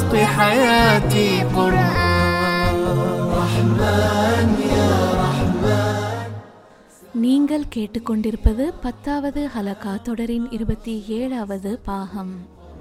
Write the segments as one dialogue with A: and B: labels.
A: خلق حياتي قرآن رحمن يا رحمن.
B: நீங்கள் கேட்டுக்கொண்டிருப்பது 10வது ஹலகா தொடரின் 27வது பாகம்.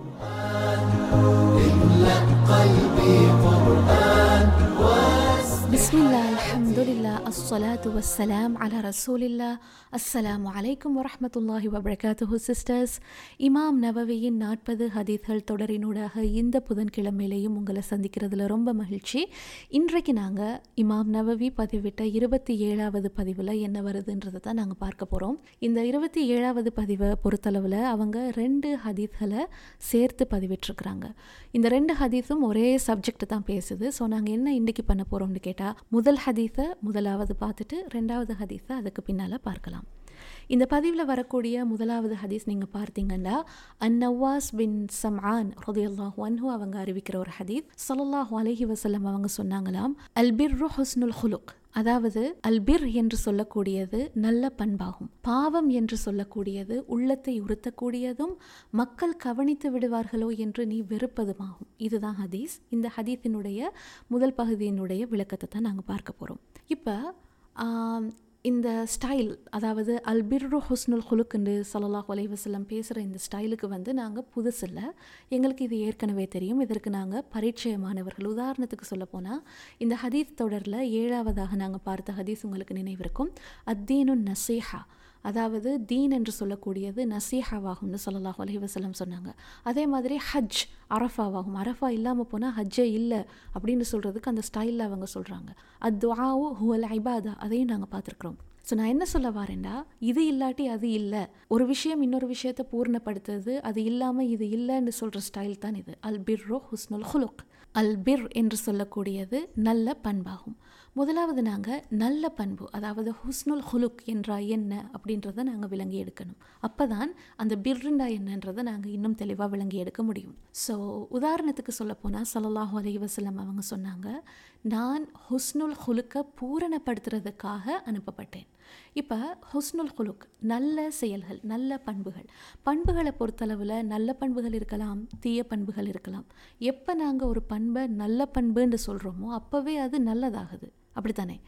B: பிஸ்மில்லா அல்ஹம்துலில்லா அஸ்ஸலாத்து வஸ்ஸலாம் அலா ரசூலில்லா. அஸ்ஸலாமு அலைக்கும் வரஹ்மத்துல்லாஹி வபரகாத்துஹு. சிஸ்டர்ஸ், இமாம் நவவியின் 40 ஹதீஸ்கள் தொடரினூடாக இந்த புதன்கிழமையிலையும் உங்களை சந்திக்கிறதுல ரொம்ப மகிழ்ச்சி. இன்றைக்கு நாங்கள் இமாம் நவவி பதிவிட்ட 27வது பதிவில் என்ன வருதுன்றதை தான் நாங்கள் பார்க்க போகிறோம். இந்த 27வது பதிவை பொறுத்தளவில் அவங்க 2 ஹதீஸ்களை சேர்த்து பதிவிட்டிருக்கிறாங்க. இந்த 2 ஹதீஸும் ஒரே சப்ஜெக்ட் தான் பேசுது. ஸோ நாங்கள் என்ன இன்றைக்கி பண்ண போகிறோம்னு கேட்டால், முதல் ஹதீஸை முதலாவது பார்த்துட்டு 2வது ஹதீஸை அதுக்கு பின்னால் பார்க்கலாம். இந்த பதிவில் வரக்கூடிய முதலாவது ஹதீஸ் நீங்கள் பார்த்தீங்கன்னா, அந்நவாஸ் பின் சம்ஆன் ரலியல்லாஹு அன்ஹு அவங்க அறிவிக்கிற ஒரு ஹதீஸ். ஸல்லல்லாஹு அலைஹி வஸல்லம் அவங்க சொன்னாங்களாம், அல்பிர்ரு ஹுஸ்னுல் ஹுலுக். அதாவது அல்பிர் என்று சொல்லக்கூடியது நல்ல பண்பாகும், பாவம் என்று சொல்லக்கூடியது உள்ளத்தை உறுத்தக்கூடியதும் மக்கள் கவனித்து விடுவார்களோ என்று நீ வெறுப்பதுமாகும். இதுதான் ஹதீஸ். இந்த ஹதீஸினுடைய முதல் பகுதியினுடைய விளக்கத்தை தான் நாங்கள் பார்க்க போகிறோம். இப்போ இந்த ஸ்டைல், அதாவது அல்பிர்ரு ஹுஸ்னுல் ஹுலுக்குன்னு ஸல்லல்லாஹு அலைஹி வஸல்லம் பேசுகிற இந்த ஸ்டைலுக்கு நாங்கள் புதுசில்லை, எங்களுக்கு இது ஏற்கனவே தெரியும். இதற்கு நாங்கள் பரிச்சயமானவர்கள். உதாரணத்துக்கு சொல்ல போனால், இந்த ஹதீஸ் தொடரில் 7வதாக நாங்கள் பார்த்த ஹதீஸ் உங்களுக்கு நினைவிருக்கும். அத்தீனு நசீஹா, அதாவது தீன் என்று சொல்லக்கூடியது நசீஹாவாகும்னு ஸல்லல்லாஹு அலைஹி வஸல்லம் சொன்னாங்க. அதே மாதிரி ஹஜ் அரஃபாவாகும். அரஃபா இல்லாமல் போனால் ஹஜ்ஜே இல்லை அப்படின்னு சொல்கிறதுக்கு அந்த ஸ்டைலில் அவங்க சொல்கிறாங்க. அத்துஆஉ ஹுவல் இபாதா, அதையும் நாங்கள் பார்த்துருக்குறோம். ஸோ நான் என்ன சொல்ல வரேன்டா, இது இல்லாட்டி அது இல்லை, ஒரு விஷயம் இன்னொரு விஷயத்தை பூர்ணப்படுத்துறது, அது இல்லாமல் இது இல்லைன்னு சொல்கிற ஸ்டைல் தான் இது. அல்பிர்ரு ஹுஸ்னுல் ஹுலுக். அல்பிர் என்று சொல்லக்கூடியது நல்ல பண்பாகும். முதலாவது நாங்கள் நல்ல பண்பு, அதாவது ஹுஸ்னுல் ஹுலுக் என்றால் என்ன அப்படின்றத நாங்கள் விளங்கி எடுக்கணும். அப்போ தான் அந்த பிர்ருண்டா என்னன்றதை நாங்கள் இன்னும் தெளிவாக விளங்கி எடுக்க முடியும். ஸோ உதாரணத்துக்கு சொல்லப்போனால், ஸல்லல்லாஹு அலைஹி வஸல்லம் அவங்க சொன்னாங்க, நான் ஹுஸ்னுல் ஹுலுக்கை பூரணப்படுத்துறதுக்காக அனுப்பப்பட்டேன். இப்போ ஹுஸ்னுல் ஹுலுக் நல்ல செயல்கள், நல்ல பண்புகள். பண்புகளை பொறுத்தளவில் நல்ல பண்புகள் இருக்கலாம், தீய பண்புகள் இருக்கலாம். எப்போ நாங்கள் ஒரு பண்பை நல்ல பண்புன்னு சொல்கிறோமோ அப்போவே அது நல்லதாகுது, அப்படித்தானே?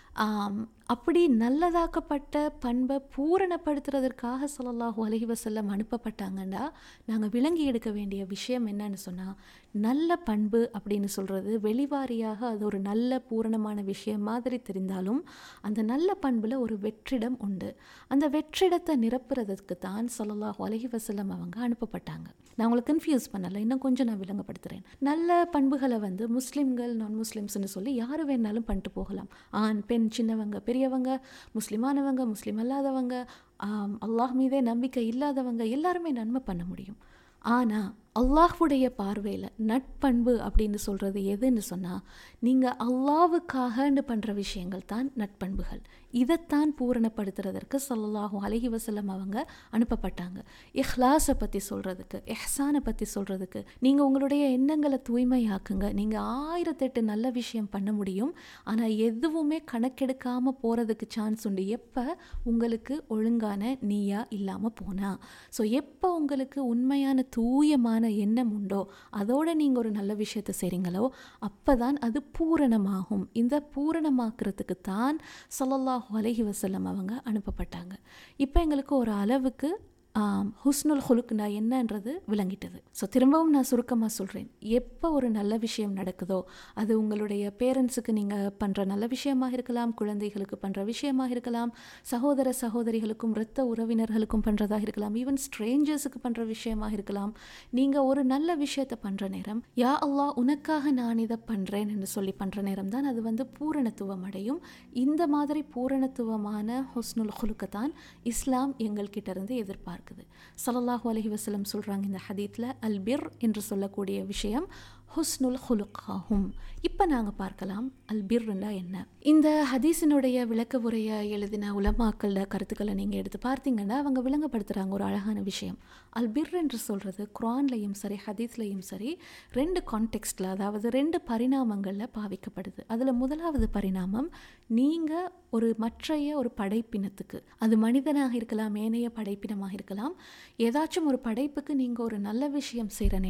B: அப்படி நல்லதாக்கப்பட்ட பண்பை பூரணப்படுத்துறதற்காக ஸல்லல்லாஹு அலைஹி வஸல்லம் அனுப்பப்பட்டாங்கன்னா, நாங்கள் விளங்கி எடுக்க வேண்டிய விஷயம் என்னன்னு சொன்னால், நல்ல பண்பு அப்படின்னு சொல்கிறது வெளிவாரியாக அது ஒரு நல்ல பூரணமான விஷயம் மாதிரி தெரிந்தாலும் அந்த நல்ல பண்பில் ஒரு வெற்றிடம் உண்டு. அந்த வெற்றிடத்தை நிரப்புறதுக்கு தான் ஸல்லல்லாஹு அலைஹி வஸல்லம் அவங்க அனுப்பப்பட்டாங்க. நான் உங்களை கன்ஃபியூஸ் பண்ணலை, இன்னும் கொஞ்சம் நான் விளங்கப்படுத்துகிறேன். நல்ல பண்புகளை முஸ்லீம்கள், நான் முஸ்லீம்ஸ்னு சொல்லி யார் வேணாலும் பண்ணிட்டு போகலாம். ஆண், பெண், சின்னவங்க, பெரியவங்க, முஸ்லிமானவங்க, முஸ்லீம் அல்லாதவங்க, அல்லாஹ் மீதே நம்பிக்கை இல்லாதவங்க, எல்லாருமே நன்மை பண்ண முடியும். ஆனால் அல்லாஹ்வுடைய பார்வையில் நட்பண்பு அப்படின்னு சொல்கிறது எதுன்னு சொன்னால், நீங்கள் அல்லாஹ்வுக்காகன்னு பண்ணுற விஷயங்கள் தான் நட்பண்புகள். இதைத்தான் பூரணப்படுத்துறதற்கு ஸல்லல்லாஹு அலைஹி வஸல்லம் அவங்க அனுப்பப்பட்டாங்க. இஹ்லாஸை பற்றி சொல்கிறதுக்கு, இஹ்சானை பற்றி சொல்கிறதுக்கு. நீங்கள் உங்களுடைய எண்ணங்களை தூய்மையாக்குங்க. நீங்கள் 1008 நல்ல விஷயம் பண்ண முடியும், ஆனால் எதுவுமே கணக்கெடுக்காமல் போகிறதுக்கு சான்ஸ் உண்டு எப்போ உங்களுக்கு ஒழுங்கான நீயா இல்லாமல் போனால். ஸோ எப்போ உங்களுக்கு உண்மையான தூயமான எண்ணம் உண்டோ, அதோட நீங்கள் ஒரு நல்ல விஷயத்தை செய்கிறீங்களோ, அப்போ தான் அது பூரணமாகும். இந்த பூரணமாக்குறதுக்கு தான் ஸல்லல்லாஹு அலைஹி வஸல்லம் அவங்க அனுப்பப்பட்டாங்க. இப்போ எங்களுக்கு ஒரு அளவுக்கு ஹுஸ்னுல் ஹுலுக்னா என்னன்றது விளங்கிட்டது. ஸோ திரும்பவும் நான் சுருக்கமாக சொல்கிறேன். எப்போ ஒரு நல்ல விஷயம் நடக்குதோ, அது உங்களுடைய பேரண்ட்ஸுக்கு நீங்கள் பண்ணுற நல்ல விஷயமாக இருக்கலாம், குழந்தைகளுக்கு பண்ணுற விஷயமாக இருக்கலாம், சகோதர சகோதரிகளுக்கும் இரத்த உறவினர்களுக்கும் பண்ணுறதாக இருக்கலாம், ஈவன் ஸ்ட்ரேஞ்சர்ஸுக்கு பண்ணுற விஷயமாக இருக்கலாம். நீங்கள் ஒரு நல்ல விஷயத்தை பண்ணுற நேரம், யா அல்லாஹ் உனக்காக நான் இதை பண்ணுறேன் என்று சொல்லி பண்ணுற நேரம் தான் அது பூரணத்துவம் அடையும். இந்த மாதிரி பூரணத்துவமான ஹுஸ்னுல் ஹுலுக்கை தான் இஸ்லாம் எங்கள்கிட்ட இருந்து எதிர்பார்க்குது. ஸல்லல்லாஹு அலைஹி வஸல்லம் சொல்கிறாங்க இந்த ஹதீத்தில், அல்பிர் என்று சொல்லக்கூடிய விஷயம் ஹுஸ்னுல் ஹுலுக்காகும். இப்போ நாங்கள் பார்க்கலாம் அல்பிர்னா என்ன. இந்த ஹதீஸினுடைய விளக்க உரையை எழுதின உலமாக்கள கருத்துக்களை நீங்கள் எடுத்து பார்த்தீங்கன்னா அவங்க விளங்கப்படுத்துகிறாங்க ஒரு அழகான விஷயம். அல்பிர் என்று சொல்கிறது குர்ஆன்லையும் சரி ஹதீஸ்லையும் சரி 2 கான்டெக்ஸ்டில், அதாவது 2 பரிணாமங்களில் பாவிக்கப்படுது. அதில் முதலாவது பரிணாமம், நீங்கள் ஒரு மற்றைய ஒரு படைப்பினத்துக்கு, அது மனிதனாக இருக்கலாம், ஏனைய படைப்பினமாக இருக்கலாம், ஏதாச்சும் ஒரு படைப்புக்கு நீங்கள் ஒரு நல்ல விஷயம் செய்கிற நேரம்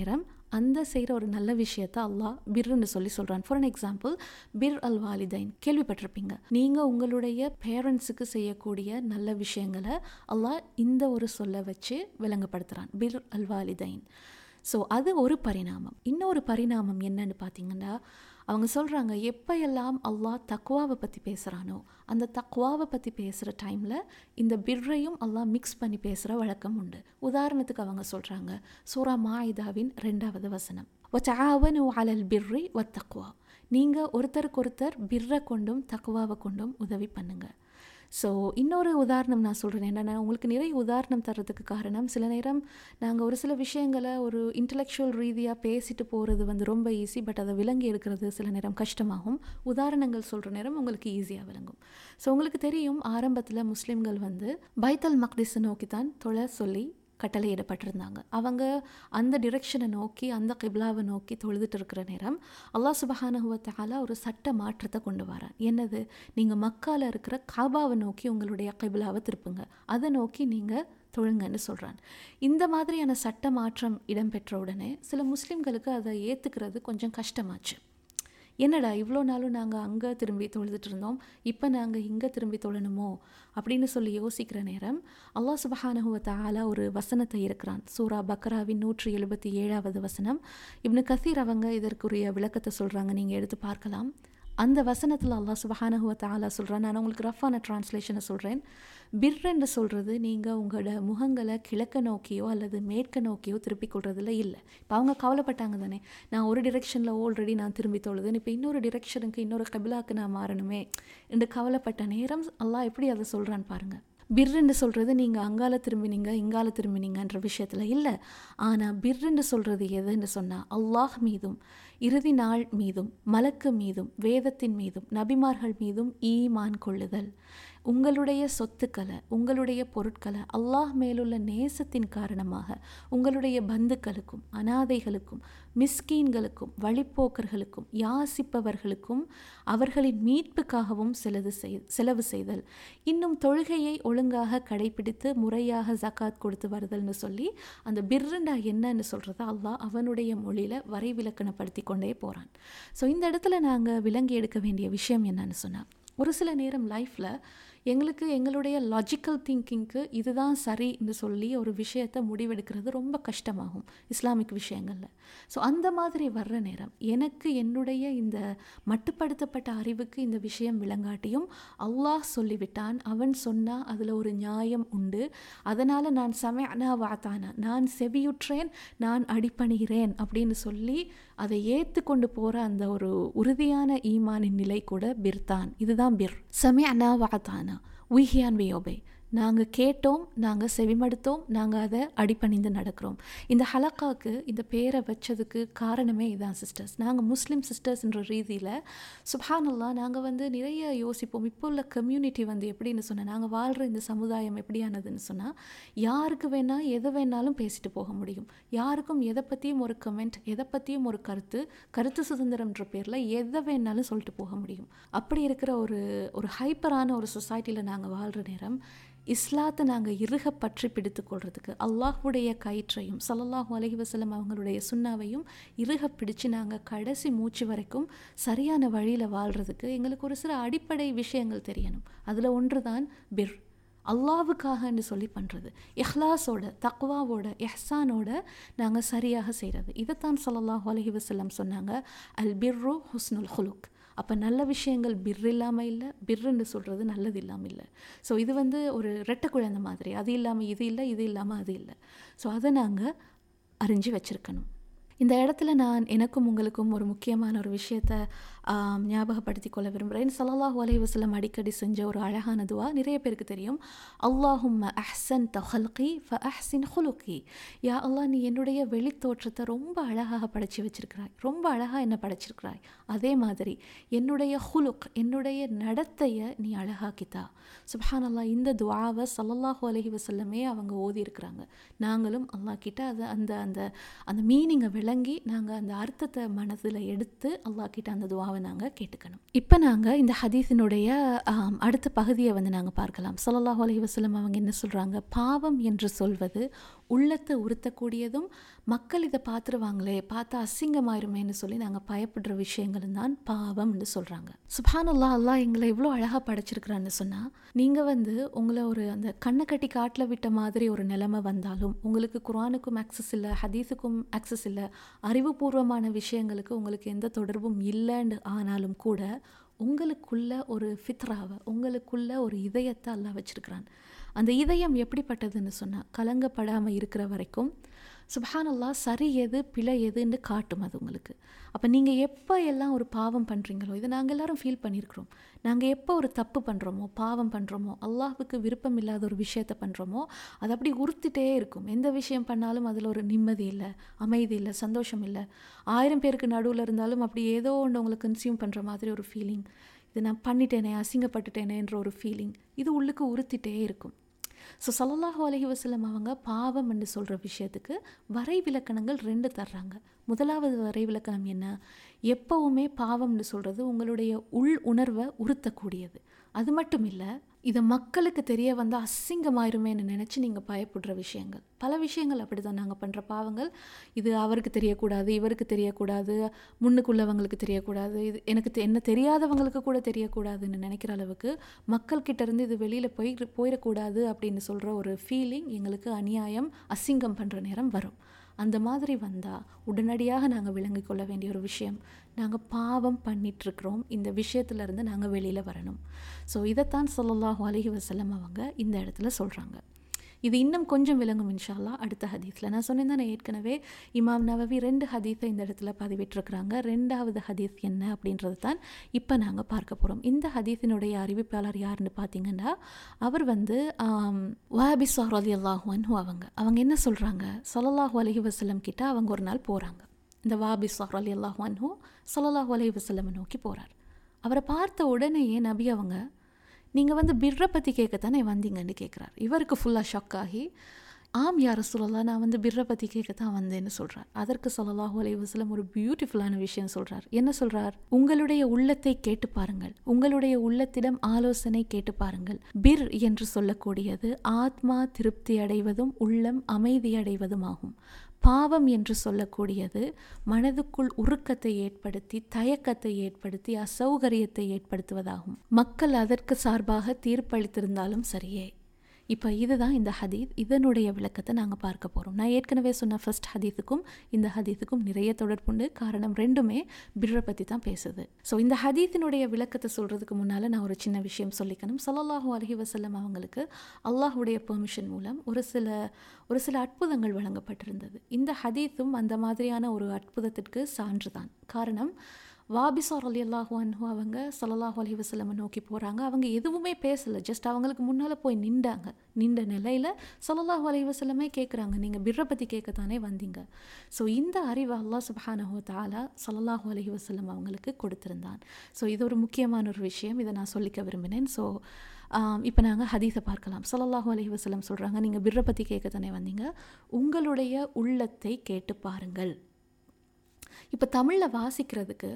B: அந்த செய்கிற ஒரு நல்ல விஷயத்த அல்லாஹ் பிர்ன்னு சொல்லி சொல்கிறான். ஃபார் அன் எக்ஸாம்பிள், பிர் அல் வாலிதைன் கேள்விப்பட்டிருப்பீங்க. நீங்கள் உங்களுடைய பேரண்ட்ஸுக்கு செய்யக்கூடிய நல்ல விஷயங்களை அல்லாஹ் இந்த ஒரு சொல்ல வச்சு விளங்கப்படுத்துகிறான், பிர் அல் வாலிதைன். ஸோ அது ஒரு பரிணாமம். இன்னொரு பரிணாமம் என்னன்னு பார்த்தீங்கன்னா, அவங்க சொல்கிறாங்க, எப்போயெல்லாம் அல்லாஹ் தக்வாவை பற்றி பேசுகிறானோ அந்த தக்வாவை பற்றி பேசுகிற டைமில் இந்த பிர்ரையும் அல்லாஹ் மிக்ஸ் பண்ணி பேசுகிற வழக்கம் உண்டு. உதாரணத்துக்கு அவங்க சொல்கிறாங்க, சூரா மாயிதாவின் 2வது வசனம், வதஆவனு அலல் பிர்ரி வத்தக்வா, நீங்கள் ஒருத்தருக்கொருத்தர் பிர்ரை கொண்டும் தக்வாவை கொண்டும் உதவி பண்ணுங்கள். ஸோ இன்னொரு உதாரணம் நான் சொல்கிறேன். என்னென்னா, உங்களுக்கு நிறைய உதாரணம் தர்றதுக்கு காரணம், சில நேரம் நாங்கள் ஒரு சில விஷயங்களை ஒரு இன்டலெக்சுவல் ரீதியாக பேசிட்டு போகிறது ரொம்ப ஈஸி, பட் அதை விளங்கி எடுக்கிறது சில நேரம் கஷ்டமாகும். உதாரணங்கள் சொல்கிற நேரம் உங்களுக்கு ஈஸியாக விளங்கும். ஸோ உங்களுக்கு தெரியும், ஆரம்பத்தில் முஸ்லீம்கள் பைத்தல் மக்திஸை நோக்கி தான் தொழ சொல்லி கட்டளையிடப்பட்டிருந்தாங்க. அவங்க அந்த டிரெக்ஷனை நோக்கி, அந்த கிப்லாவை நோக்கி தொழுதுட்டு இருக்கிற நேரம் அல்லாஹ் சுப்ஹானஹு வ தஆலா ஒரு சட்ட மாற்றத்தை கொண்டு வரான். என்னது? நீங்கள் மக்கால இருக்கிற காபாவை நோக்கி உங்களுடைய கிப்லாவை திருப்புங்க, அதை நோக்கி நீங்கள் தொழுங்கன்னு சொல்கிறான். இந்த மாதிரியான சட்ட மாற்றம் இடம்பெற்ற உடனே சில முஸ்லீம்களுக்கு அதை ஏற்றுக்கிறது கொஞ்சம் கஷ்டமாச்சு. என்னடா இவ்வளோ நாளும் நாங்கள் அங்கே திரும்பி தொழுதுட்டு இருந்தோம், இப்போ நாங்கள் இங்கே திரும்பி தொழணுமோ அப்படின்னு சொல்லி யோசிக்கிற நேரம் அல்லாஹ் சுப்ஹானஹு வ தஆலா ஒரு வசனத்தை இருக்கிறான். சூரா பக்ராவின் 177வது வசனம். இப்னு கசீர் அவங்க இதற்குரிய விளக்கத்தை சொல்கிறாங்க, நீங்கள் எடுத்து பார்க்கலாம். அந்த வசனத்தில் அல்லாஹ் சுப்ஹானஹு வ தஆலா சொல்கிறான், நான் உங்களுக்கு ரஃபான டிரான்ஸ்லேஷனை சொல்கிறேன். பிர்ன்னு சொல்கிறது நீங்கள் உங்களோட முகங்களை கிழக்க நோக்கியோ அல்லது மேற்க நோக்கியோ திருப்பி கொள்றதுல இல்லை. இப்போ அவங்க கவலைப்பட்டாங்க தானே, நான் ஒரு டிரெக்ஷனில் ஆல்ரெடி நான் திரும்பி தொழுது, இப்போ இன்னொரு டிரெக்ஷனுக்கு இன்னொரு கிப்லாக்கு நான் மாறணுமே என்று கவலைப்பட்ட நேரம் அல்லாஹ் எப்படி அதை சொல்கிறான்னு பாருங்கள். பிர்ன்னு சொல்கிறது நீங்கள் அங்கால திரும்பினீங்க இங்கால திரும்பினீங்கன்ற விஷயத்தில் இல்லை. ஆனால் பிர்ன்னு சொல்கிறது எதுன்னு சொன்னால், அல்லாஹ் மீதும் இறுதி நாள் மீதும் மலக்கு மீதும் வேதத்தின் மீதும் நபிமார்கள் மீதும் ஈமான் கொள்ளுதல். உங்களுடைய சொத்துக்களை, உங்களுடைய பொருட்களை அல்லாஹ் மேலுள்ள நேசத்தின் காரணமாக உங்களுடைய பந்துக்களுக்கும் அனாதைகளுக்கும் மிஸ்கீன்களுக்கும் வழிப்போக்கர்களுக்கும் யாசிப்பவர்களுக்கும் அவர்களின் மீட்புக்காகவும் செலவு செய்தல். இன்னும் தொழுகையை ஒழுங்காக கடைபிடித்து முறையாக ஜகாத் கொடுத்து வருதல்னு சொல்லி அந்த பிர்ருண்டா என்னன்னு சொல்கிறத அல்லாஹ் அவனுடைய மொழியில் வரைவிலக்கணப்படுத்தி கொண்டே போகிறான். ஸோ இந்த இடத்துல நாங்கள் விளங்கி எடுக்க வேண்டிய விஷயம் என்னன்னு சொன்னால், ஒரு சில நேரம் லைஃப்பில் எங்களுக்கு எங்களுடைய லாஜிக்கல் திங்கிங்க்கு இதுதான் சரின்னு சொல்லி ஒரு விஷயத்தை முடிவெடுக்கிறது ரொம்ப கஷ்டமாகும் இஸ்லாமிக் விஷயங்களில். ஸோ அந்த மாதிரி வர்ற நேரம் எனக்கு என்னுடைய இந்த மட்டுப்படுத்தப்பட்ட அறிவுக்கு இந்த விஷயம் விளங்காட்டியும் அல்லாஹ் சொல்லிவிட்டான், அவன் சொன்னால் அதில் ஒரு நியாயம் உண்டு, அதனால் நான் சமஅனா வஅதானா, நான் செவியுற்றேன், நான் அடிபணிகிறேன் அப்படின்னு சொல்லி அதை ஏற்றுக்கொண்டு போகிற அந்த ஒரு உறுதியான ஈமானின் நிலை கூட பிர் தான். இதுதான் பிர். சமஅனா வஅதானா, we hear and we obey. நாங்கள் கேட்டோம், நாங்கள் செவிமடுத்தோம், நாங்கள் அதை அடிபணிந்து நடக்கிறோம். இந்த ஹலக்காவுக்கு இந்த பேரை வச்சதுக்கு காரணமே இதுதான் சிஸ்டர்ஸ். நாங்கள் முஸ்லீம் சிஸ்டர்ஸ்ன்ற ரீதியில் சுப்ஹானல்லாஹ் நாங்கள் நிறைய யோசிப்போம். இப்போ உள்ள கம்யூனிட்டி எப்படின்னு சொன்னால், நாங்கள் வாழ்கிற இந்த சமுதாயம் எப்படியானதுன்னு சொன்னால், யாருக்கு வேணால் எதை வேணாலும் பேசிட்டு போக முடியும், யாருக்கும் எதை பற்றியும் ஒரு கமெண்ட், எதை பற்றியும் ஒரு கருத்து சுதந்திரம்ன்ற பேரில் எதை வேணாலும் சொல்லிட்டு போக முடியும். அப்படி இருக்கிற ஒரு ஹைப்பரான ஒரு சொசைட்டியில் நாங்கள் வாழ்கிற நேரம் இஸ்லாத்தை நாங்கள் இறுக பற்றி பிடித்து கொள்றதுக்கு அல்லாஹ்வுடைய கயிற்றையும் ஸல்லல்லாஹு அலைஹி வஸல்லம் அவங்களுடைய சுன்னாவையும் இறுக பிடிச்சு நாங்கள் கடைசி மூச்சு வரைக்கும் சரியான வழியில் வாழ்கிறதுக்கு எங்களுக்கு ஒரு சில அடிப்படை விஷயங்கள் தெரியணும். அதில் ஒன்று தான் பிர். அல்லாவுக்காகன்னு சொல்லி பண்ணுறது, இஹ்லாஸோட தக்வாவோட இஹ்சானோட நாங்கள் சரியாக செய்கிறது. இதைத்தான் ஸல்லல்லாஹு அலைஹி வஸல்லம் சொன்னாங்க, அல் பிர்ரு ஹுஸ்னுல் ஹுலுக். அப்போ நல்ல விஷயங்கள் பிர் இல்லாமல் இல்லை, பிர்ன்னு சொல்கிறது நல்லது இல்லாமல் இல்லை. ஸோ இது ஒரு ரெட்டை குழந்தை மாதிரி, அது இல்லாமல் இது இல்லை, இது இல்லாமல் அது இல்லை. ஸோ அதை நாங்கள் அறிஞ்சு வச்சுருக்கணும். இந்த இடத்துல நான் எனக்கும் உங்களுக்கும் ஒரு முக்கியமான ஒரு விஷயத்தை ஞாபகப்படுத்தி கொள்ள விரும்புகிறேன். ஸல்லல்லாஹு அலைஹி வஸல்லம் அடிக்கடி செஞ்ச ஒரு அழகான துவா நிறைய பேருக்கு தெரியும். அல்லாஹும்ம அஹ்ஸன்த ஹல்கி ஃபஅஹ்ஸின் ஹுலுகி. யா அல்லாஹ், நீ என்னுடைய வெளித்தோற்றத்தை ரொம்ப அழகாக படைச்சி வச்சிருக்கிறாய், ரொம்ப அழகாக என்னை படைச்சிருக்கிறாய், அதே மாதிரி என்னுடைய ஹுலுக், என்னுடைய நடத்தையை நீ அழகாக்கித்தா. சுப்ஹானல்லாஹ், இந்த துவாவை ஸல்லல்லாஹு அலைஹி வஸல்லமே அவங்க ஓதி இருக்கிறாங்க. நாங்களும் அல்லாஹ் கிட்ட அதை அந்த மீனிங்கை விளங்கி நாங்கள் அந்த அர்த்தத்தை மனதில் எடுத்து அல்லாஹ் கிட்ட அந்த துவாவை நாங்கள் கேட்டுக்கணும். இப்போ நாங்கள் இந்த ஹதீஸினுடைய அடுத்த பகுதியை நாங்கள் பார்க்கலாம். ஸல்லல்லாஹு அலைஹி வஸல்லம் அவங்க என்ன சொல்கிறாங்க, பாவம் என்று சொல்வது உள்ளத்தை உறுத்தக்கூடியதும், மக்கள் இதை பார்த்துருவாங்களே, பார்த்தா அசிங்கமாயிருமேன்னு சொல்லி நாங்கள் பயப்படுற விஷயங்களும் தான் பாவம்னு சொல்கிறாங்க. சுப்ஹானல்லாஹ், அல்லாஹ் எங்களை எவ்வளோ அழகாக படைச்சிருக்கிறான்னு சொன்னால், நீங்கள் உங்களை ஒரு அந்த கண்ணை கட்டி காட்டில் விட்ட மாதிரி ஒரு நிலைமை வந்தாலும், உங்களுக்கு குர்ஆனுக்கும் ஆக்சஸ் இல்லை, ஹதீஸுக்கும் ஆக்சஸ் இல்லை, அறிவுபூர்வமான விஷயங்களுக்கு உங்களுக்கு எந்த தொடர்பும் இல்லைன்னு ஆனாலும் கூட உங்களுக்குள்ள ஒரு ஃபித்ராவை, உங்களுக்குள்ள ஒரு இதயத்தை அல்லாஹ் வச்சிருக்கிறான். அந்த இதயம் எப்படிப்பட்டதுன்னு சொன்னால், கலங்கப்படாமல் இருக்கிற வரைக்கும் சுப்ஹானல்லாஹ் சரி எது பிழை எதுன்னு காட்டும் அது உங்களுக்கு. அப்போ நீங்கள் எப்போ எல்லாம் ஒரு பாவம் பண்ணுறீங்களோ, இதை நாங்கள் எல்லாரும் ஃபீல் பண்ணியிருக்கிறோம். நாங்கள் எப்போ ஒரு தப்பு பண்ணுறோமோ, பாவம் பண்ணுறோமோ, அல்லாஹ்வுக்கு விருப்பம் இல்லாத ஒரு விஷயத்தை பண்ணுறோமோ, அது அப்படி உறுத்திட்டே இருக்கும். எந்த விஷயம் பண்ணாலும் அதில் ஒரு நிம்மதி இல்லை, அமைதி இல்லை, சந்தோஷம் இல்லை. 1000 பேருக்கு நடுவில் இருந்தாலும் அப்படி ஏதோ ஒன்று உங்களை கன்சியூம் பண்ணுற மாதிரி ஒரு ஃபீலிங், இது நான் பண்ணிட்டேனே, அசிங்கப்பட்டுட்டேனேன்ற ஒரு ஃபீலிங், இது உள்ளுக்கு உறுத்திட்டே இருக்கும். ஸோ ஸல்லல்லாஹு அலைஹி வஸல்லம் அவங்க பாவம் என்று சொல்கிற விஷயத்துக்கு வரைவிலக்கணங்கள் 2 தர்றாங்க. முதலாவது வரைவிலக்கணம் என்ன? எப்போவுமே பாவம்னு சொல்கிறது உங்களுடைய உள் உணர்வை உறுத்தக்கூடியது. அது மட்டும் இல்லை, இதை மக்களுக்கு தெரிய வந்தால் அசிங்கமாயிருமேன்னு நினச்சி நீங்கள் பயப்படுற விஷயங்கள். பல விஷயங்கள் அப்படி தான் நாங்கள் பண்ணுற பாவங்கள். இது அவருக்கு தெரியக்கூடாது, இவருக்கு தெரியக்கூடாது, முன்னுக்குள்ளவங்களுக்கு தெரியக்கூடாது, இது எனக்கு என்ன தெரியாதவங்களுக்கு கூட தெரியக்கூடாதுன்னு நினைக்கிற அளவுக்கு மக்கள்கிட்டேருந்து இது வெளியில் போயிடக்கூடாது அப்படின்னு சொல்கிற ஒரு ஃபீலிங் எங்களுக்கு அநியாயம், அசிங்கம் பண்ணுற நேரம் வரும். அந்த மாதிரி வந்தால் உடனடியாக நாங்கள் விளங்கி கொள்ள வேண்டிய ஒரு விஷயம், நாங்கள் பாவம் பண்ணிகிட்ருக்கிறோம், இந்த விஷயத்துலேருந்து நாங்கள் வெளியில் வரணும். ஸோ இதைத்தான் ஸல்லல்லாஹு அலைஹி வஸல்லம் அவங்க இந்த இடத்துல சொல்கிறாங்க. இது இன்னும் கொஞ்சம் விளங்கும் இன்ஷா அல்லாஹ் அடுத்த ஹதீஸில். நான் சொன்னேன் ஏற்கனவே இமாம் நவவி 2 ஹதீஸை இந்த இடத்துல பதிவிட்டிருக்கிறாங்க. 2வது ஹதீஸ் என்ன அப்படின்றது தான் இப்போ நாங்கள் பார்க்க போகிறோம். இந்த ஹதீஸினுடைய அறிவிப்பாளர் யாருன்னு பார்த்தீங்கன்னா, அவர் வஹபிஸ் ரலியல்லாஹு அன்ஹு. அவங்க என்ன சொல்கிறாங்க, ஸல்லல்லாஹு அலைஹி வஸல்லம் கிட்ட அவங்க ஒரு நாள் போகிறாங்க. இந்த வஹபிஸ் ரலியல்லாஹு அன்ஹு ஸல்லல்லாஹு அலைஹி வஸல்லம் நோக்கி போகிறார். அவரை பார்த்த உடனேயே நபி அவங்க, நீங்கள் பிர்ரை பற்றி கேட்கத்தானே வந்தீங்கன்னு கேட்குறார். இவருக்கு ஃபுல்லாக ஷாக் ஆகி, ஆம் யா ரசூலல்லாஹ், நான் பிர்ரை பற்றி கேட்கத்தான் வந்தேன்னு சொல்கிறார். அதற்கு ஸல்லல்லாஹு அலைஹி வஸல்லம் ஒரு பியூட்டிஃபுல்லான விஷயம் சொல்கிறார். என்ன சொல்கிறார்? உங்களுடைய உள்ளத்தை கேட்டு பாருங்கள், உங்களுடைய உள்ளத்திடம் ஆலோசனை கேட்டு பாருங்கள். பிர் என்று சொல்லக்கூடியது ஆத்மா திருப்தி அடைவதும் உள்ளம் அமைதி அடைவதும் ஆகும். பாவம் என்று சொல்லக்கூடியது மனதுக்குள் உருக்கத்தை ஏற்படுத்தி, தயக்கத்தை ஏற்படுத்தி, அசௌகரியத்தை ஏற்படுத்துவதாகும். மக்கள் அதற்கு சார்பாக தீர்ப்பளித்திருந்தாலும் சரியே. இப்போ இதுதான் இந்த ஹதீத். இதனுடைய விளக்கத்தை நாங்கள் பார்க்க போகிறோம். நான் ஏற்கனவே சொன்ன ஃபர்ஸ்ட் ஹதீஸுக்கும் இந்த ஹதீஸுக்கும் நிறைய தொடர்புண்டு. காரணம் ரெண்டுமே பிர்ரை பற்றி தான் பேசுது. ஸோ இந்த ஹதீஸினுடைய விளக்கத்தை சொல்கிறதுக்கு முன்னால் நான் ஒரு சின்ன விஷயம் சொல்லிக்கணும். ஸல்லல்லாஹு அலைஹி வஸல்லம் அவங்களுக்கு அல்லாஹுடைய பெர்மிஷன் மூலம் ஒரு சில அற்புதங்கள் வழங்கப்பட்டிருந்தது. இந்த ஹதீஸும் அந்த மாதிரியான ஒரு அற்புதத்திற்கு சான்று தான். காரணம், வாபிஸா ரலியல்லாஹு அன்ஹு அவங்க ஸல்லல்லாஹு அலைஹி வஸல்லம் நோக்கி போகிறாங்க. அவங்க எதுவுமே பேசலை, ஜஸ்ட் அவங்களுக்கு முன்னால் போய் நின்றாங்க. நின்ற நிலையில் ஸல்லல்லாஹு அலைஹி வஸல்லமே கேட்குறாங்க, நீங்கள் பிர்ரை பற்றி கேட்கத்தானே வந்தீங்க. ஸோ இந்த அறிவை அல்லாஹ் சுப்ஹானஹு வ தஆலா ஸல்லல்லாஹு அலைஹி வஸல்லம் அவங்களுக்கு கொடுத்திருந்தான். ஸோ இது ஒரு முக்கியமான ஒரு விஷயம், இதை நான் சொல்லிக்க விரும்பினேன். ஸோ இப்போ நாங்கள் ஹதீஸை பார்க்கலாம். ஸல்லல்லாஹு அலைஹி வஸல்லம் சொல்கிறாங்க, நீங்கள் பிர்ரை பற்றி கேட்கத்தானே வந்தீங்க, உங்களுடைய உள்ளத்தை கேட்டு பாருங்கள். இப்போ தமிழில் வாசிக்கிறதுக்கு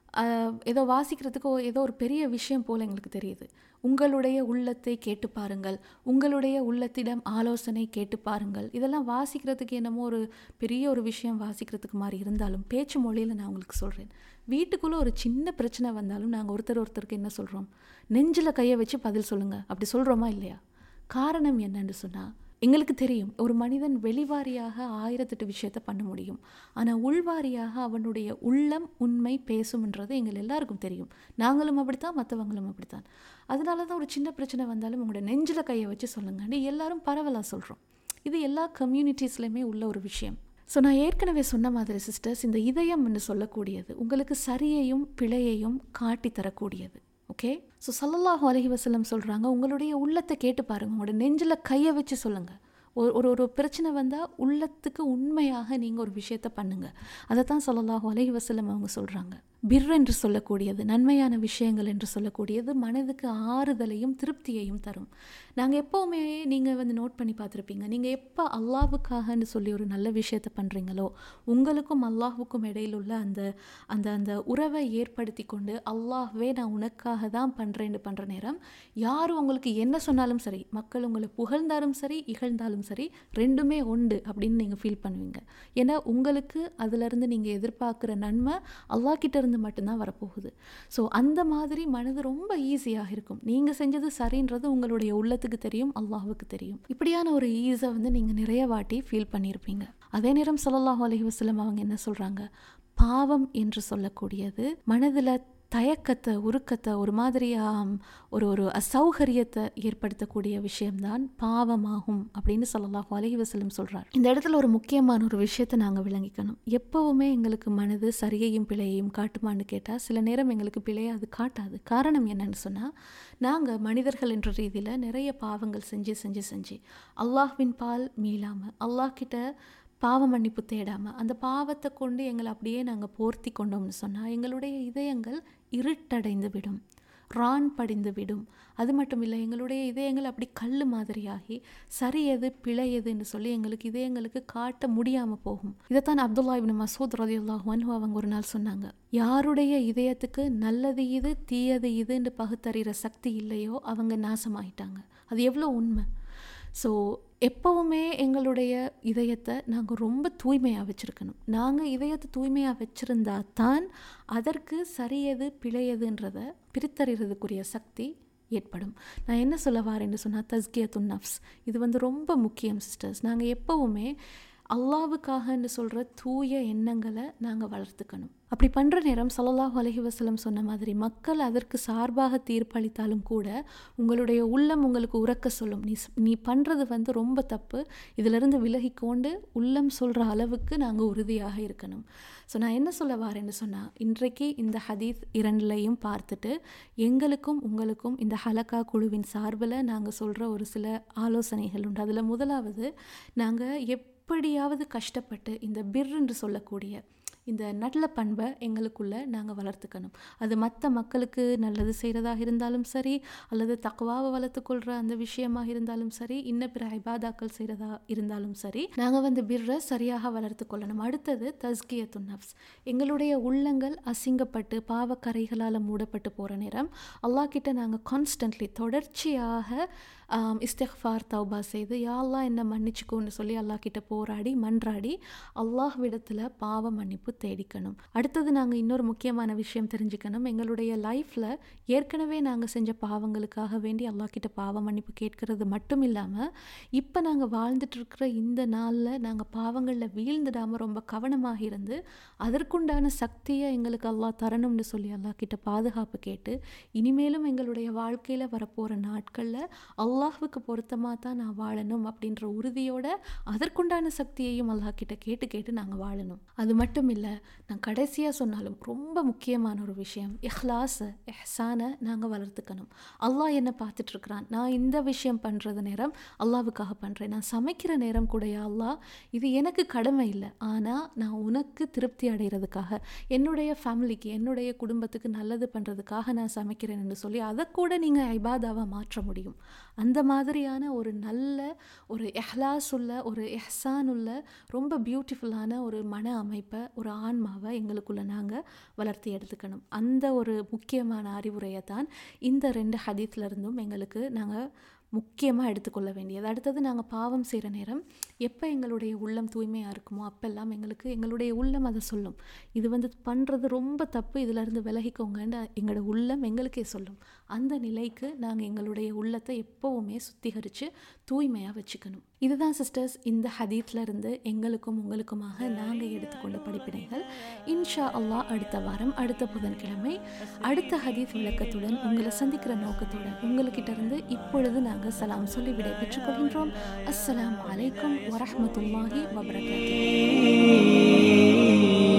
B: ஏதோ ஒரு பெரிய விஷயம் போல் எங்களுக்கு தெரியுது. உங்களுடைய உள்ளத்தை கேட்டு பாருங்கள், உங்களுடைய உள்ளத்திடம் ஆலோசனை கேட்டு பாருங்கள். இதெல்லாம் வாசிக்கிறதுக்கு என்னமோ ஒரு பெரிய ஒரு விஷயம் வாசிக்கிறதுக்கு மாதிரி இருந்தாலும், பேச்சு மொழியில் நான் உங்களுக்கு சொல்கிறேன், வீட்டுக்குள்ளே ஒரு சின்ன பிரச்சனை வந்தாலும் நாங்கள் ஒருத்தருக்கு என்ன சொல்கிறோம், நெஞ்சில் கையை வச்சு பதில் சொல்லுங்கள் அப்படி சொல்கிறோமா இல்லையா? காரணம் என்னன்னு சொன்னால், எங்களுக்கு தெரியும் ஒரு மனிதன் வெளிவாரியாக 1008 விஷயத்தை பண்ண முடியும், ஆனால் உள்வாரியாக அவனுடைய உள்ளம் உண்மை பேசும்ன்றது எங்கள் எல்லாருக்கும் தெரியும். நாங்களும் அப்படித்தான், மற்றவங்களும் அப்படித்தான். அதனால தான் ஒரு சின்ன பிரச்சனை வந்தாலும் உங்களோட நெஞ்சில் கையை வச்சு சொல்லுங்க எல்லாரும் பரவலாக சொல்கிறோம். இது எல்லா கம்யூனிட்டிஸ்லையுமே உள்ள ஒரு விஷயம். ஸோ நான் ஏற்கனவே சொன்ன மாதிரி சிஸ்டர்ஸ், இந்த இதயம் என்று சொல்லக்கூடியது உங்களுக்கு சரியையும் பிழையையும் காட்டி தரக்கூடியது. ஓகே, ஸோ ஸல்லல்லாஹு அலைஹி வஸல்லம் சொல்கிறாங்க, உங்களுடைய உள்ளத்தை கேட்டு பாருங்கள், உங்களோட நெஞ்சில் கையை வச்சு சொல்லுங்கள். ஒரு பிரச்சனை வந்தால் உள்ளத்துக்கு உண்மையாக நீங்கள் ஒரு விஷயத்தை பண்ணுங்கள். அதை தான் ஸல்லல்லாஹு அலைஹி வஸல்லம் அவங்க சொல்கிறாங்க. பிர் என்று சொல்லக்கூடியது, நன்மையான விஷயங்கள் என்று சொல்லக்கூடியது மனதுக்கு ஆறுதலையும் திருப்தியையும் தரும். நாங்கள் எப்போவுமே நீங்கள் நோட் பண்ணி பார்த்துருப்பீங்க, நீங்கள் எப்போ அல்லாஹ்வுக்காகன்னு சொல்லி ஒரு நல்ல விஷயத்தை பண்ணுறீங்களோ உங்களுக்கும் அல்லாஹ்வுக்கும் இடையில் உள்ள அந்த அந்த அந்த உறவை ஏற்படுத்தி கொண்டு அல்லாஹ்வே நான் உனக்காக தான் பண்ணுறேன்னு பண்ணுற நேரம் யாரும் உங்களுக்கு என்ன சொன்னாலும் சரி, மக்கள் உங்களை புகழ்ந்தாலும் சரி இகழ்ந்தாலும் சரி, ரெண்டுமே உண்டு அப்படின்னு நீங்கள் ஃபீல் பண்ணுவீங்க. ஏன்னா உங்களுக்கு அதிலிருந்து நீங்கள் எதிர்பார்க்குற நன்மை அல்லாஹ் கிட்ட இருந்து மட்டும்தான் வரப்போகுது. ஸோ அந்த மாதிரி மனது ரொம்ப ஈஸியாக இருக்கும். நீங்கள் செஞ்சது சரின்றது உங்களுடைய உள்ளத்துக்கு தெரியும், அல்லாஹ்வுக்கு தெரியும். இப்படியான ஒரு ஈஸை நீங்கள் நிறைய வாட்டி ஃபீல் பண்ணியிருப்பீங்க. அதே நேரம் ஸல்லல்லாஹு அலைஹி வஸல்லம் அவங்க என்ன சொல்கிறாங்க, பாவம் என்று சொல்லக்கூடியது மனதில் தயக்கத்தை, உருக்கத்தை, ஒரு மாதிரியாக ஒரு அசௌகரியத்தை ஏற்படுத்தக்கூடிய விஷயம்தான் பாவமாகும் அப்படின்னு ஸல்லல்லாஹு அலைஹி வஸல்லம் சொல்கிறார். இந்த இடத்துல ஒரு முக்கியமான ஒரு விஷயத்தை நாங்கள் விளங்கிக்கணும். எப்போவுமே எங்களுக்கு மனது சரியையும் பிழையையும் காட்டுமான்னு கேட்டால் சில நேரம் எங்களுக்கு பிழையை அது காட்டாது. காரணம் என்னன்னு சொன்னால், நாங்கள் மனிதர்கள் என்ற ரீதியில் நிறைய பாவங்கள் செஞ்சு அல்லாஹ்வின் பால் மீளாமல், அல்லாஹ் கிட்ட பாவ மன்னிப்பு தேடாமல் அந்த பாவத்தை கொண்டு எங்களை அப்படியே நாங்கள் போர்த்தி கொண்டோம்னு சொன்னால் எங்களுடைய இதயங்கள் இருட்டடைந்து விடும், ரான் படிந்து விடும். அது மட்டும் இல்லை, எங்களுடைய இதயங்கள் அப்படி கல் மாதிரியாகி சரி எது பிழை எதுன்னு சொல்லி எங்களுக்கு இதயங்களுக்கு காட்ட முடியாமல் போகும். இதைத்தான் அப்துல்லா இப்னு மஸ்ஊத் ரலியல்லாஹு அன்ஹு அவங்க ஒரு நாள் சொன்னாங்க, யாருடைய இதயத்துக்கு நல்லது இது தீயது இதுன்னு பகுத்தறிகிற சக்தி இல்லையோ அவங்க நாசமாயிட்டாங்க. அது எவ்வளோ உண்மை. ஸோ எப்போவுமே எங்களுடைய இதயத்தை நாங்கள் ரொம்ப தூய்மையாக வச்சுருக்கணும். நாங்கள் இதயத்தை தூய்மையாக வச்சுருந்தா தான் அதற்கு சரியது பிழையதுன்றதை பிரித்தறிகிறதுக்குரிய சக்தி ஏற்படும். நான் என்ன சொல்ல வரேன்னு சொன்னால், தஸ்கியத்துன் நஃப்ஸ் இது ரொம்ப முக்கியம் சிஸ்டர்ஸ். நாங்கள் எப்போவுமே அல்லாஹ்வுக்காகன்னு சொல்கிற தூய எண்ணங்களை நாங்கள் வளர்த்துக்கணும். அப்படி பண்ணுற நேரம் ஸல்லல்லாஹு அலைஹி வஸல்லம் சொன்ன மாதிரி மக்கள் அதற்கு சார்பாக தீர்ப்பளித்தாலும் கூட உங்களுடைய உள்ளம் உங்களுக்கு உறக்க சொல்லும், நீ பண்ணுறது ரொம்ப தப்பு, இதிலிருந்து விலகிக்கொண்டு உள்ளம் சொல்கிற அளவுக்கு நாங்கள் உறுதியாக இருக்கணும். ஸோ நான் என்ன சொல்ல வரேன்னு சொன்னால், இன்றைக்கு இந்த ஹதீஸ் 2லையும் பார்த்துட்டு எங்களுக்கும் உங்களுக்கும் இந்த ஹலக்கா குழுவின் சார்பில் நாங்கள் சொல்கிற ஒரு சில ஆலோசனைகள் உண்டு. அதில் முதலாவது, நாங்கள் எப்படியாவது கஷ்டப்பட்டு இந்த பிர் என்று சொல்லக்கூடிய இந்த நல்ல பண்பை எங்களுக்குள்ளே நாங்கள் வளர்த்துக்கணும். அது மற்ற மக்களுக்கு நல்லது செய்கிறதாக இருந்தாலும் சரி, அல்லது தக்வாவை வளர்த்துக்கொள்கிற அந்த விஷயமாக இருந்தாலும் சரி, இன்ன பிற இபாதாக்கள் செய்கிறதா இருந்தாலும் சரி, நாங்கள் பிர்ரை சரியாக வளர்த்து கொள்ளணும். அடுத்தது தஸ்கியத்துன் நஃப்ஸ். எங்களுடைய உள்ளங்கள் அசிங்கப்பட்டு பாவக்கரைகளால் மூடப்பட்டு போகிற நேரம் அல்லாஹ் கிட்ட நாங்கள் கான்ஸ்டன்ட்லி தொடர்ச்சியாக இஸ்திக்ஃபார் தௌபா செய்து யா அல்லாஹ் என்ன மன்னிச்சுக்கோன்னு சொல்லி அல்லாஹ் கிட்ட போராடி மன்றாடி அல்லாஹ்விடத்தில் பாவ மன்னிப்பு தேடிக்கணும். அடுத்தது நாங்கள் இன்னொரு முக்கியமான விஷயம் தெரிஞ்சுக்கணும். எங்களுடைய லைஃப்பில் ஏற்கனவே நாங்கள் செஞ்ச பாவங்களுக்காக வேண்டி அல்லாஹ் கிட்ட பாவ மன்னிப்பு கேட்கறது மட்டும் இல்லாமல், இப்போ நாங்கள் வாழ்ந்துட்டுருக்கிற இந்த நாளில் நாங்கள் பாவங்களில் வீழ்ந்துடாமல் ரொம்ப கவனமாக இருந்து அதற்குண்டான சக்தியை எங்களுக்கு அல்லாஹ் தரணும்னு சொல்லி அல்லாஹ் கிட்ட பாதுகாப்பு கேட்டு, இனிமேலும் எங்களுடைய வாழ்க்கையில் வரப்போகிற நாட்களில் அல்லாஹ்வுக்கு பொருத்தமாக தான் நான் வாழணும் அப்படின்ற உறுதியோட அதற்குண்டான சக்தியையும் அல்லாஹ் கிட்ட கேட்டு நாங்கள் வாழணும். அது மட்டும் இல்லை, நான் கடைசியாக சொன்னாலும் ரொம்ப முக்கியமான ஒரு விஷயம், இஹ்லாஸை இஹ்சானை நாங்கள் வளர்த்துக்கணும். அல்லாஹ் என்ன பார்த்துட்ருக்குறான், நான் இந்த விஷயம் பண்ணுறது நேரம் அல்லாஹ்வுக்காக பண்ணுறேன், நான் சமைக்கிற நேரம் கூட யா அல்லாஹ் இது எனக்கு கடமை இல்லை, ஆனால் நான் உனக்கு திருப்தி அடைகிறதுக்காக, என்னுடைய ஃபேமிலிக்கு என்னுடைய குடும்பத்துக்கு நல்லது பண்ணுறதுக்காக நான் சமைக்கிறேன்னு சொல்லி அதை கூட நீங்கள் இபாதாவாக மாற்ற முடியும். அந்த மாதிரியான ஒரு நல்ல ஒரு இஹ்லாஸ் உள்ள ஒரு இஹ்சான் உள்ள ரொம்ப பியூட்டிஃபுல்லான ஒரு மன அமைப்பை, ஒரு ஆன்மாவை எங்களுக்குள்ளே நாங்கள் வளர்த்தி எடுத்துக்கணும். அந்த ஒரு முக்கியமான அறிவுரையை தான் இந்த 2 ஹதீஸ்லேருந்தும் எங்களுக்கு நாங்கள் முக்கியமாக எடுத்துக்கொள்ள வேண்டியது. அடுத்தது, நாங்கள் பாவம் செய்கிற நேரம் எப்போ எங்களுடைய உள்ளம் தூய்மையாக இருக்குமோ அப்பெல்லாம் எங்களுடைய உள்ளம் அதை சொல்லும், இது பண்ணுறது ரொம்ப தப்பு, இதிலேருந்து விலகிக்கோங்கன்னு எங்களோட உள்ளம் எங்களுக்கே சொல்லும். அந்த நிலைக்கு நாங்கள் எங்களுடைய உள்ளத்தை எப்போவுமே சுத்திகரித்து தூய்மையாக வச்சுக்கணும். இதுதான் சிஸ்டர்ஸ் இந்த ஹதீஸ்லேருந்து எங்களுக்கும் உங்களுக்குமாக நாங்கள் எடுத்துக்கொண்ட படிப்பினைகள். இன்ஷா அல்லாஹ் அடுத்த வாரம் அடுத்த புதன்கிழமை அடுத்த ஹதீஸ் விளக்கத்துடன் உங்களை சந்திக்கிற நோக்கத்தோடு உங்கள்கிட்ட இருந்து இப்பொழுது நாங்கள் சலாம் சொல்லி விடை பெற்றுக் கொள்கின்றோம். அஸ்ஸலாமு அலைக்கும் வரஹ்மத்துல்லாஹி வபரகாத்துஹு.